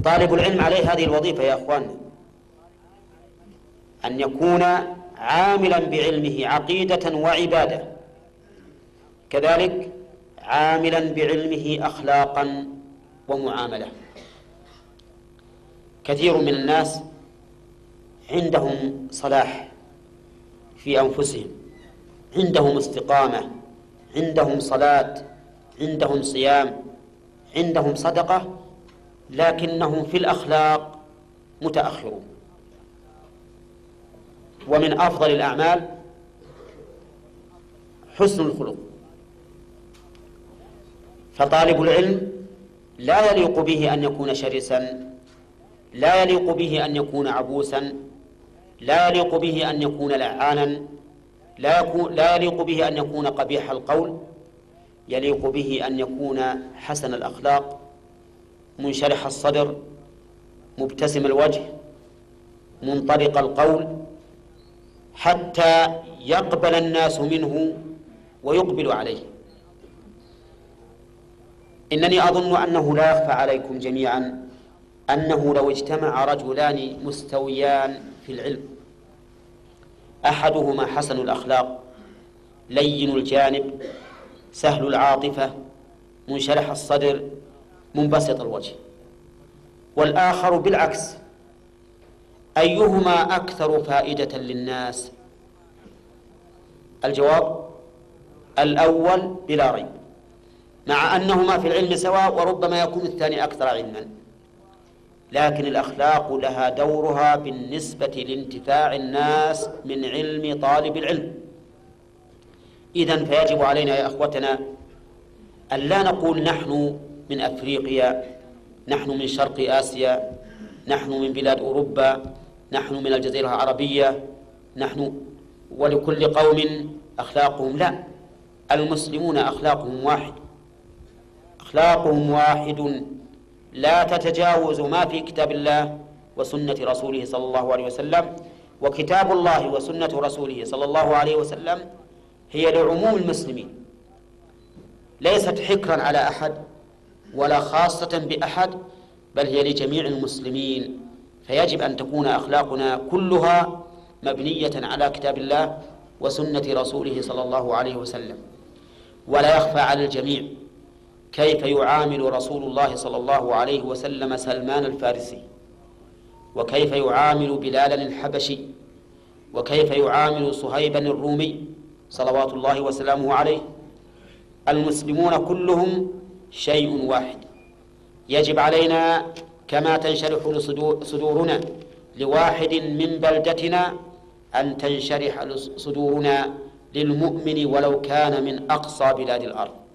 طالب العلم عليه هذه الوظيفة يا أخواننا، أن يكون عاملا بعلمه عقيدة وعبادة، كذلك عاملا بعلمه أخلاقا ومعاملة. كثير من الناس عندهم صلاح في أنفسهم، عندهم استقامة، عندهم صلاة، عندهم صيام، عندهم صدقة، لكنهم في الأخلاق متأخرون. ومن أفضل الأعمال حسن الخلق، فطالب العلم لا يليق به أن يكون شرسا، لا يليق به أن يكون عبوسا، لا يليق به أن يكون لعانا، لا يليق به أن يكون قبيح القول، يليق به أن يكون حسن الأخلاق، منشرح الصدر، مبتسم الوجه، منطلق القول، حتى يقبل الناس منه ويقبل عليه. إنني أظن أنه لا يخفى عليكم جميعا أنه لو اجتمع رجلان مستويان في العلم، أحدهما حسن الأخلاق لين الجانب سهل العاطفة منشرح الصدر منبسط الوجه، والآخر بالعكس، أيهما أكثر فائدة للناس؟ الجواب الأول بلا ريب، مع أنهما في العلم سواء، وربما يكون الثاني أكثر علما، لكن الأخلاق لها دورها بالنسبة لانتفاع الناس من علم طالب العلم. إذن فيجب علينا يا أخوتنا أن لا نقول نحن من أفريقيا، نحن من شرق آسيا، نحن من بلاد أوروبا، نحن من الجزيرة العربية، نحن ولكل قوم أخلاقهم. لا، المسلمون أخلاقهم واحد، أخلاقهم واحد لا تتجاوز ما في كتاب الله وسنة رسوله صلى الله عليه وسلم. وكتاب الله وسنة رسوله صلى الله عليه وسلم هي لعموم المسلمين، ليست حكرا على أحد ولا خاصة بأحد، بل هي لجميع المسلمين. فيجب أن تكون أخلاقنا كلها مبنية على كتاب الله وسنة رسوله صلى الله عليه وسلم. ولا يخفى على الجميع كيف يعامل رسول الله صلى الله عليه وسلم سلمان الفارسي، وكيف يعامل بلالا الحبشي، وكيف يعامل صهيبا الرومي صلوات الله وسلامه عليه. المسلمون كلهم شيء واحد. يجب علينا كما تنشرح صدورنا لواحد من بلدتنا أن تنشرح صدورنا للمؤمن ولو كان من أقصى بلاد الأرض.